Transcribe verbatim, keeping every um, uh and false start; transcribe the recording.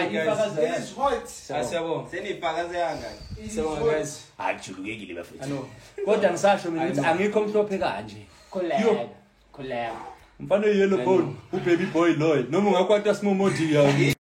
ifakaza It is hot. Asiyabonga. Senifakaze yangani? It is Siyabonga hot. guys. akujulukekile bafethu Ano. kodwa ngisasho mina ukuthi I know. angikho mhlophe kanje Collab. Collab. mfana yellow bone ubaby boy loy noma ungakwata small modi ya